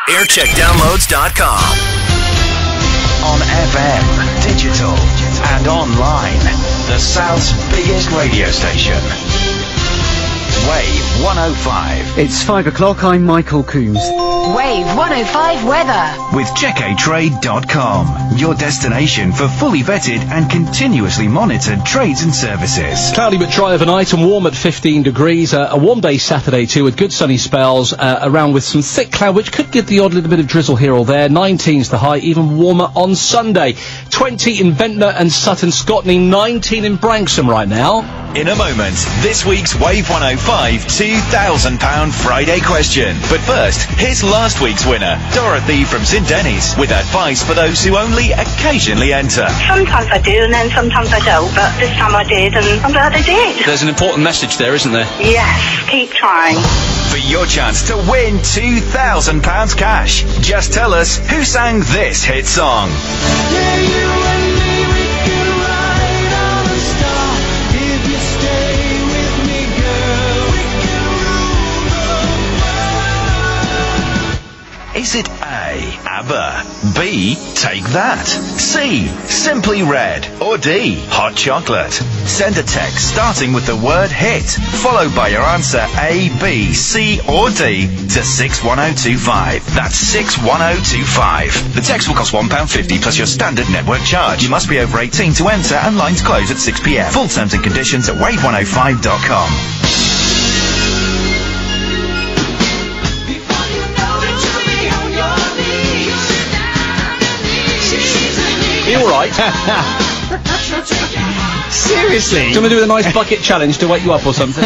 Aircheckdownloads.com. On FM, digital, and online. The South's biggest radio station. Wave 105. It's 5 o'clock. I'm Michael Coombs. Wave 105 weather. With checkatrade.com. Your destination for fully vetted and continuously monitored trades and services. Cloudy but dry overnight and warm at 15 degrees. A warm day Saturday too, with good sunny spells around with some thick cloud, which could give the odd little bit of drizzle here or there. 19's the high, even warmer on Sunday. 20 in Ventnor and Sutton Scotney, 19 in Branksome right now. In a moment, this week's Wave 105 £2,000 Friday question. But first, here's last week's winner, Dorothy from St Denny's, with advice for those who only occasionally enter. Sometimes I do, and then sometimes I don't, but this time I did, and I'm glad I did. There's an important message there, isn't there? Yes, keep trying. For your chance to win £2,000 cash, just tell us who sang this hit song. Is it A, ABBA, B, Take That, C, Simply Red, or D, Hot Chocolate? Send a text starting with the word HIT, followed by your answer A, B, C, or D to 61025. That's 61025. The text will cost £1.50 plus your standard network charge. You must be over 18 to enter, and lines close at 6 p.m. Full terms and conditions at wave105.com. Are you alright? Seriously? Do you want me to do a nice bucket challenge to wake you up or something?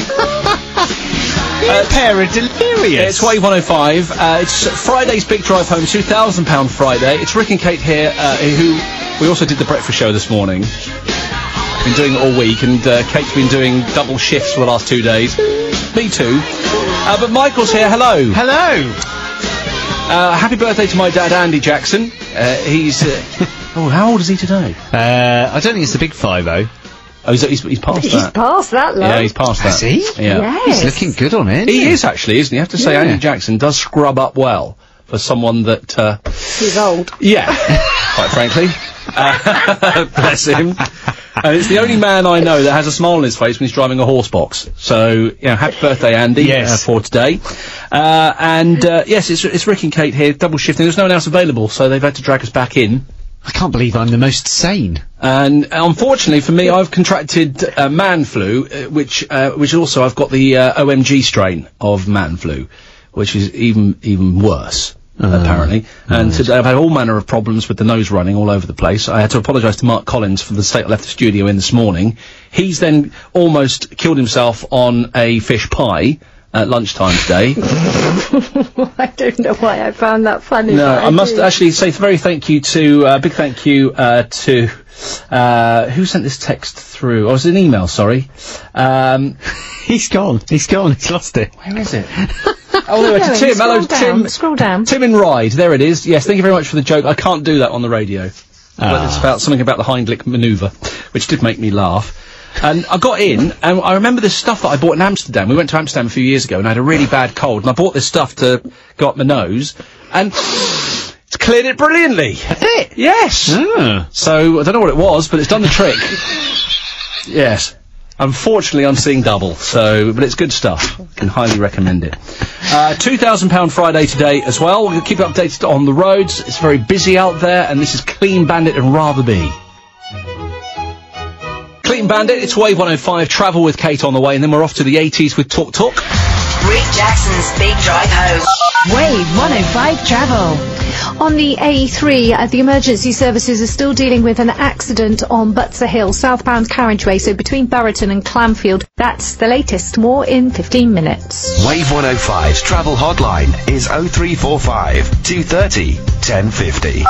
Pair of delirious. It's Wave 105. It's Friday's Big Drive Home, £2,000 Friday. It's Rick and Kate here, who we also did the breakfast show this morning. Been doing it all week, and Kate's been doing double shifts for the last 2 days. Me too. But Michael's here. Hello. Hello. Happy birthday to my dad, Andy Jackson. He's... Oh, how old is he today? I don't think it's the big 50. Oh, he's past that. He's past that, love. Yeah, he's past that. Has he? Yeah. Yes. He's looking good on it. He is actually, isn't he? I have to say, Yeah. Andy Jackson does scrub up well for someone that... He's old. Yeah, quite frankly. Bless him. And it's the only man I know that has a smile on his face when he's driving a horse box. So, happy birthday, Andy, Yes. for today. Yes, it's Rick and Kate here, double shifting. There's no one else available, so they've had to drag us back in. I can't believe I'm the most sane. And unfortunately for me, I've contracted man flu, which also I've got the OMG strain of man flu, which is even worse. Apparently. And today I've had all manner of problems with the nose running all over the place. I had to apologise to Mark Collins for the state I left the studio in this morning. He's then almost killed himself on a fish pie at lunchtime today. I don't know why I found that funny. No, I must actually say big thank you to, who sent this text through? Oh, it was an email, sorry. He's gone. He's lost it. Where is it? Oh, there, to Tim. Hello, Tim. Scroll down. Tim in Ryde. There it is. Yes, thank you very much for the joke. I can't do that on the radio. But it's about something about the Heimlich manoeuvre, which did make me laugh. And I got in, and I remember this stuff that I bought in Amsterdam. We went to Amsterdam a few years ago, and I had a really bad cold, and I bought this stuff to go up my nose, and it's cleared it brilliantly. That's it? Yes. Ah. So, I don't know what it was, but it's done the trick. Yes. Unfortunately, I'm seeing double, but it's good stuff. I can highly recommend it. £2,000 Friday today as well. We'll keep you updated on the roads. It's very busy out there, and this is Clean Bandit and Rather Be. Clean Bandit, it's Wave 105, travel with Kate on the way, and then we're off to the 80s with Talk Talk. Rick Jackson's Big Drive Home. Wave 105 travel. On the A3, the emergency services are still dealing with an accident on Butser Hill, southbound carriageway, so between Burriton and Clanfield. That's the latest. More in 15 minutes. Wave 105's travel hotline is 0345 230 1050.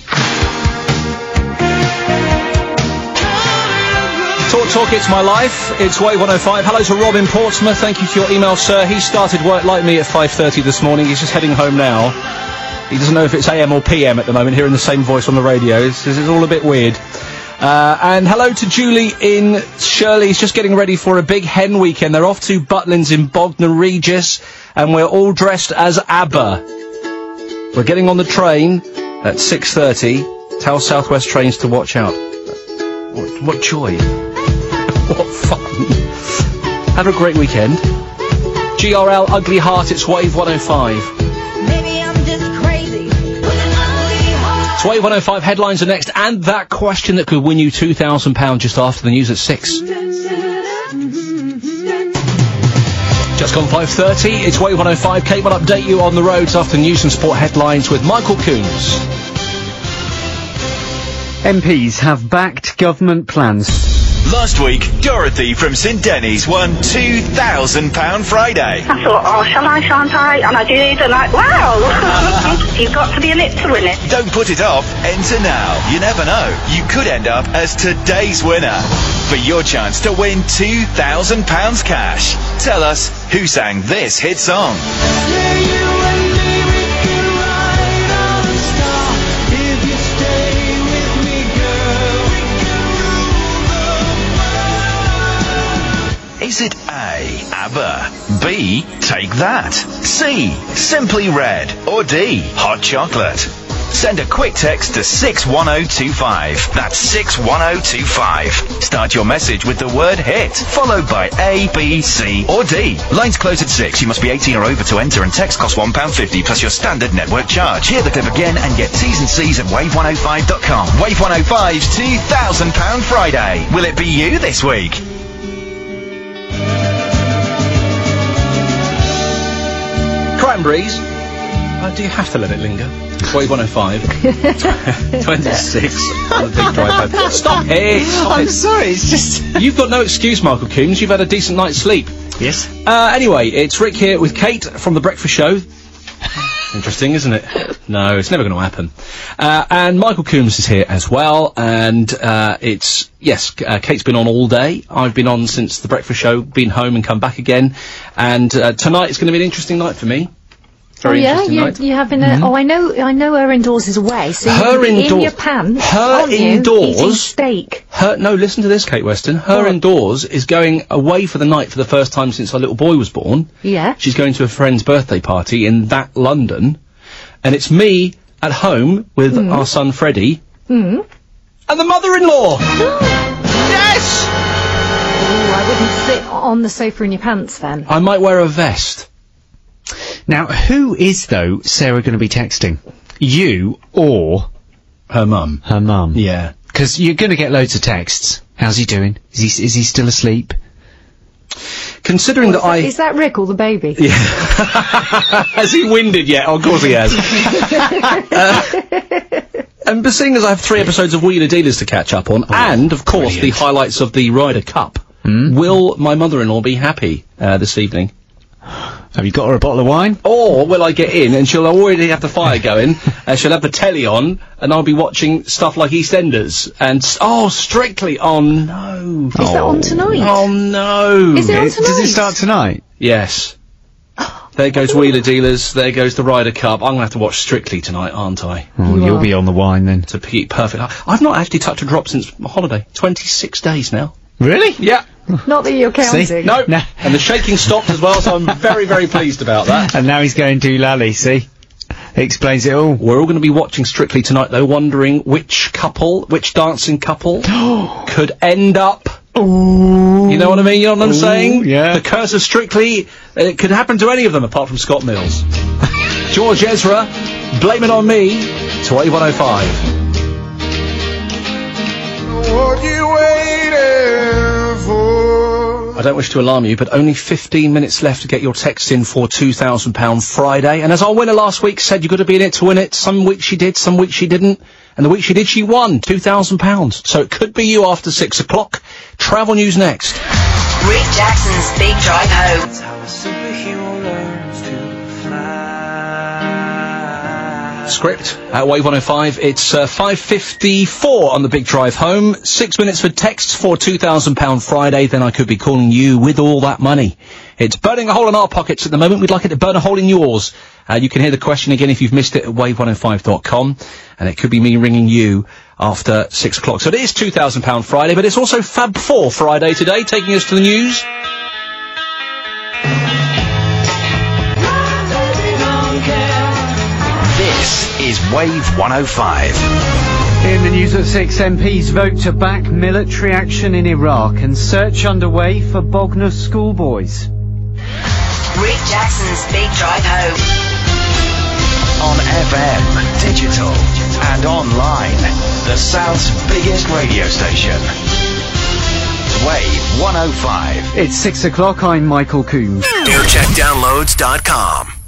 Talk, it's my life. It's Wave 105. Hello to Rob in Portsmouth. Thank you for your email, sir. He started work like me at 5:30 this morning. He's just heading home now. He doesn't know if it's AM or PM at the moment, hearing the same voice on the radio. It's all a bit weird. And hello to Julie in Shirley. He's just getting ready for a big hen weekend. They're off to Butlins in Bognor Regis, and we're all dressed as ABBA. We're getting on the train at 6:30. Tell South West Trains to watch out. What joy. What fun. Have a great weekend. GRL Ugly Heart, it's Wave 105. Maybe I'm just crazy. It's Wave 105, headlines are next, and that question that could win you £2,000 just after the news at 6. Just gone 5:30, it's Wave 105. Kate will update you on the roads after news and sport headlines with Michael Coombs. MPs have backed government plans. Last week, Dorothy from St Denny's won £2,000 Friday. I thought, oh, shall I, shan't I? And I did, and wow! You've got to be in it to win it. Don't put it off, enter now. You never know, you could end up as today's winner. For your chance to win £2,000 cash. Tell us who sang this hit song. Is it A, ABBA, B, Take That, C, Simply Red, or D, Hot Chocolate? Send a quick text to 61025. That's 61025. Start your message with the word HIT, followed by A, B, C, or D. Lines close at 6. You must be 18 or over to enter, and text costs £1.50 plus your standard network charge. Hear the clip again and get T's and C's at wave105.com. Wave 105's £2,000 Friday. Will it be you this week? Cranberries. Oh, do you have to let it linger? Wave 105. 26 on the big drive home. Stop it! I'm sorry, it's just... You've got no excuse, Michael Coombs. You've had a decent night's sleep. Yes. Anyway, it's Rick here with Kate from The Breakfast Show. Interesting, isn't it? No, it's never going to happen. And Michael Coombs is here as well, and Kate's been on all day. I've been on since The Breakfast Show, been home and come back again, and tonight is going to be an interesting night for me. Very interesting night. You have been. Oh, I know her indoors is away. So her you're indoors, in your pants. her indoors, eating steak. No, listen to this, Kate Weston. Her indoors is going away for the night for the first time since our little boy was born. Yeah. She's going to a friend's birthday party in that London, and it's me at home with our son Freddie and the mother-in-law. Yes. Oh, I wouldn't sit on the sofa in your pants then. I might wear a vest. Now, who is, though, Sarah going to be texting? You or... Her mum. Her mum? Yeah. Because you're going to get loads of texts. How's he doing? Is he still asleep? Considering that Is that Rick or the baby? Yeah. Has he winded yet? Oh, of course he has. And seeing as I have 3 episodes of Wheeler Dealers to catch up on, and, of course, the highlights of the Ryder Cup, will my mother-in-law be happy this evening? Have you got her a bottle of wine? Or will I get in and she'll already have the fire going, and she'll have the telly on, and I'll be watching stuff like EastEnders, and, Strictly, oh no. Is that on tonight? Oh no. Is it on tonight? Does it start tonight? Yes. There goes Wheeler Dealers, there goes the Ryder Cup. I'm going to have to watch Strictly tonight, aren't I? Oh, you'll be on the wine then. To keep perfect. I've not actually touched a drop since my holiday. 26 days now. Really? Yeah. Not that you're counting. See? No. No. And the shaking stopped as well, so I'm very, very pleased about that. And now he's going to Lally, see? Explains it all. We're all going to be watching Strictly tonight, though, wondering which dancing couple could end up... Ooh. You know what I mean? You know what I'm saying? Yeah. The curse of Strictly, it could happen to any of them apart from Scott Mills. George Ezra, Blame It On Me, to A105. What you waiting for? I don't wish to alarm you, but only 15 minutes left to get your text in for £2,000 Friday. And as our winner last week said, you've got to be in it to win it. Some weeks she did, some weeks she didn't. And the week she did, she won £2,000. So it could be you after 6 o'clock. Travel news next. Rick Jackson's Big Drive Home. That's how a superhero learns to fly. Script at Wave 105. It's 5:54 on the Big Drive Home. 6 minutes for texts for £2,000 Friday. Then I could be calling you with all that money. It's burning a hole in our pockets at the moment. We'd like it to burn a hole in yours. You can hear the question again if you've missed it at wave105.com. And it could be me ringing you after 6 o'clock. So it is £2,000 Friday, but it's also Fab 4 Friday today, taking us to the news. This This is Wave 105. In the news at 6, MPs vote to back military action in Iraq and search underway for Bognor schoolboys. Rick Jackson's Big Drive Home. On FM, digital, and online. The South's biggest radio station. Wave 105. It's 6 o'clock, I'm Michael Coombs. Aircheckdownloads.com.